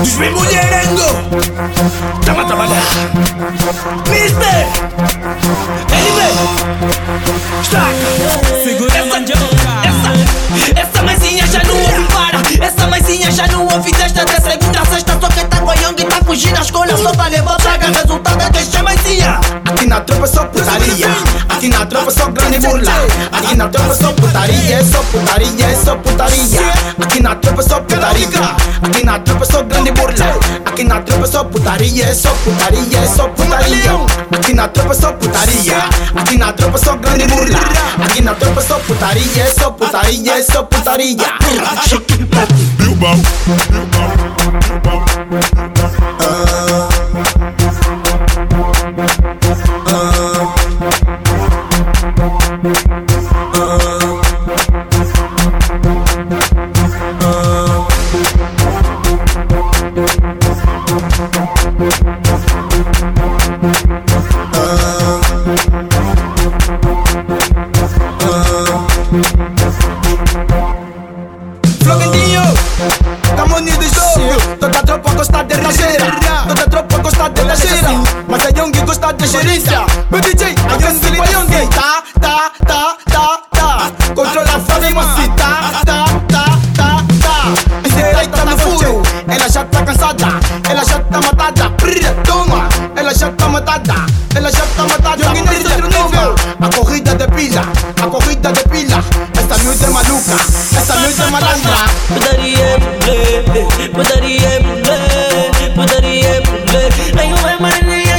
dos bem mulherengo. Tamo a trabalhar. Mister, ele vem. Estaca. Segura a mandioca. Essa mãezinha já não ouve para. Essa mãezinha já não ouve desta até segunda a sexta. Só quem tá goiando e tá fugindo a escolha só pra levar praga. Resultado é deixar mãezinha. Aqui na tropa é só putaria. Aqui na tropa é só grande burla. Aqui na tropa é só putaria, é só putaria, é só putaria. Aqui na tropa é só putaria. Aqui na tropa é só grande burla. Aqui na tropa é só putaria, é só putaria, é só putaria. Aqui na tropa é só putaria. Aqui na tropa é só grande burla. Aqui na tropa é só putaria, é só putaria, é só putaria. Bilbao. Floguinho, tamo unidos jogo. Toda a tropa gosta de rasteira. Toda a tropa gosta de rasteira. Mas a Young gosta de gerência. Meu DJ, a Young limpa Young. Tá. Controla a farmácia. Tá. Direita no furo. Ela já tá cansada. Ela já tá matada. Toma. Ela já tá matada. Young nesse outro nível. A corrida de pila. Essa miúda é maluca. Essa miúda é malandra. Putaria, aí eu é maneira.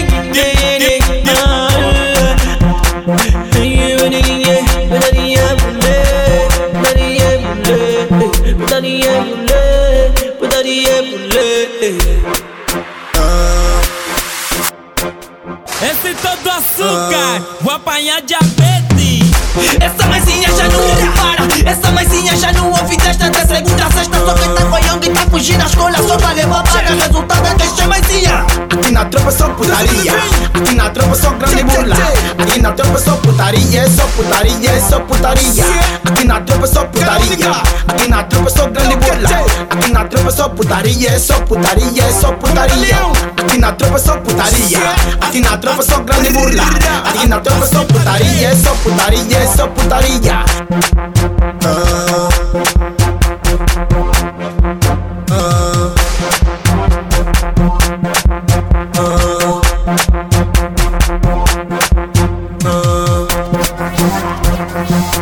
Esse todo açúcar, vou apanhar diabetes. Essa mãezinha já não ouve para. Essa mãezinha já não ouve desta até segunda a sexta. Só quem tá goiando e tá fugindo a escolha só pra levar praga. Resultado é deixar mãezinha. Aqui na tropa é só putaria. Aqui na tropa é só grande burla. Aqui na tropa é só putaria, é só putaria, é só putaria. Aqui na tropa é só putaria. Aqui na tropa é só grande burla. Aqui na tropa é só putaria, é só putaria, é só putaria. Aqui na tropa é só putaria. Aqui na tropa é só grande burla. Aqui na tropa é só putaria, é só putaria, é só putaria.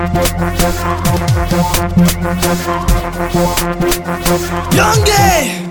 Young!